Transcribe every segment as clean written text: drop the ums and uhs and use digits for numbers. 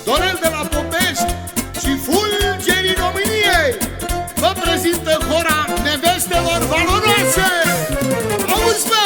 Dorel de la Popești și fulgerii României vă prezintă hora nevestelor valoroase. Auzi, bă!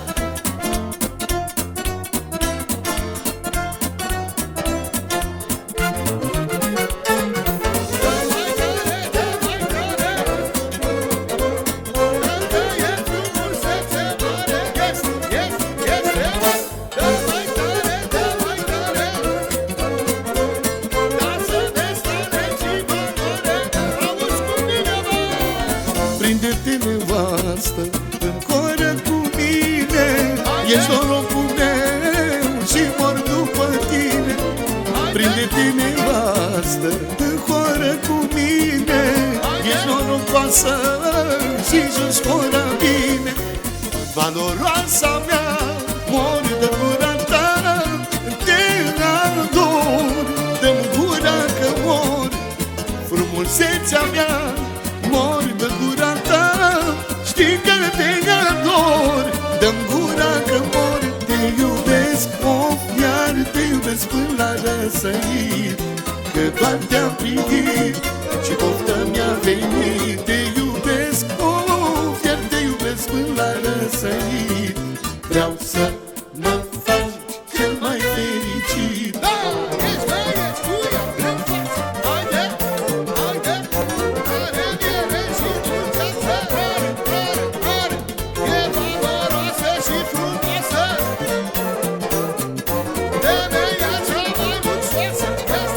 Prinde-te, nevastă, în coră cu mine. Ești norocul meu și mor după tine. Prinde-te, nevastă, în coră cu mine. Ești norocoasă și joci hora bine. Valoroasa mea, mor de gura ta. Te ador, dă-mi gura că mor. Frumusețea mea, mor de gura ta. Știi că te ador, dă-mi gura că mor. Te iubesc, of, iar te iubesc până la răsărit. Că doar te-am privit și poftă mi-a venit. Te iubesc, of, iar te iubesc până la răsărit. Vreau să mă fac cel mai fericit. Da, ești băieți, cuia, în față. Haide, haide, are viere și dulceață. Are, are, are, e valoroasă și frumoasă. Femeia cea mai luxoasă.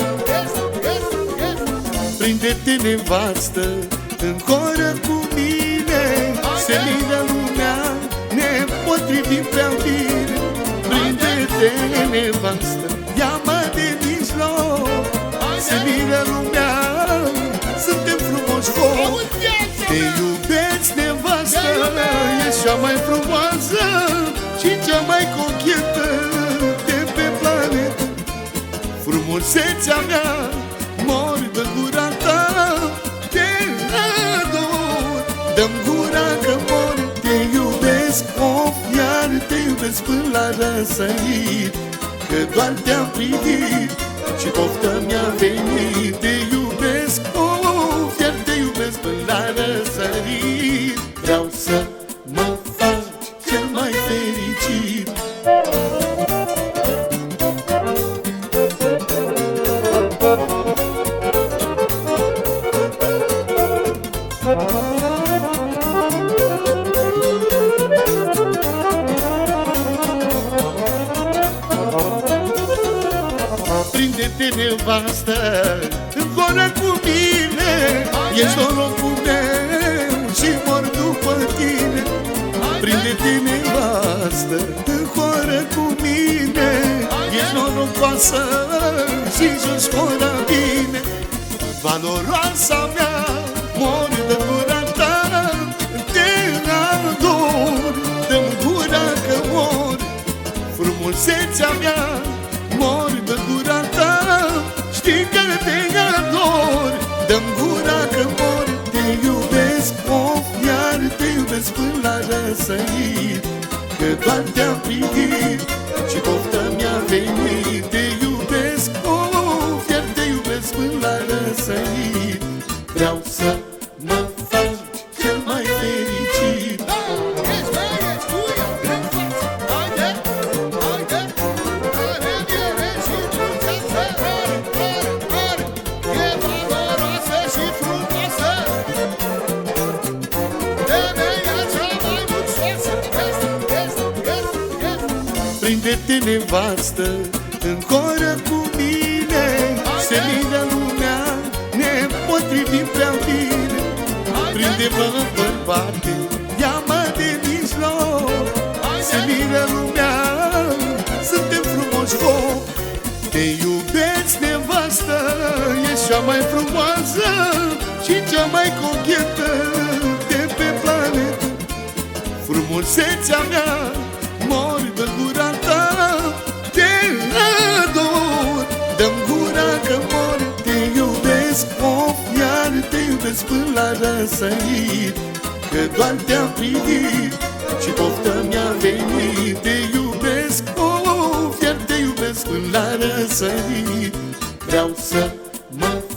Prinde-te, nevastă, în coră cu mine. Se miră lumea, ne potrivim prea bine. Prinde-te, nevastă, ia-mă de mijloc. Se miră lumea, suntem frumoși foc. Te iubesc, nevastă, ești cea mai frumoasă și cea mai cochetă de pe planetă. Frumusețea mea, mor de gura ta. Te ador, dă-mi gura că mor. Te iubesc, of, iar te iubesc până la răsărit. Că doar te-am privit și poftă mi-a venit. Te iubesc, of, iar te iubesc până la răsărit. Vreau să mă fac cel mai fericit. Prinde-te, nevastă, în coră cu mine. Ești norocul meu și mor după tine. Prinde-te, nevastă, în coră cu mine. Ești norocoasă și joci hora bine. Valoroasa mea, mor de gura ta. Te ador, dă-mi gura că mor. Frumusețea mea, mor de gura ta. Știi că te ador, dă-mi gura că mor. Te iubesc, of, iar te iubesc până la răsărit. Că doar te-am privit și poftă mi-a venit. Te iubesc, of, iar te iubesc până la răsărit. Vreau să mă fac cel mai fericit. Da, ești băieți, cuia, în față. Haide, haide, are viere și dulceață. Are, are, are, e valoroasă și frumoasă. Femeia cea mai luxoasă. Prinde-te, nevastă, în coră cu mine. Se miră lumea, ne potrivim prea bine. Prinde-mă, bărbate, ia-mă de mijloc. Se miră lumea, suntem frumoși foc. Te iubesc, nevastă, ești cea mai frumoasă și cea mai cochetă de pe planetă. Frumusețea mea, mor de gura ta. Te ador, dă-mi gura că mor. Te iubesc, of, iar te iubesc până la răsărit. Că doar te-am privit și poftă mi-a venit. Te iubesc, of, iar te iubesc până la răsărit. vreau să mă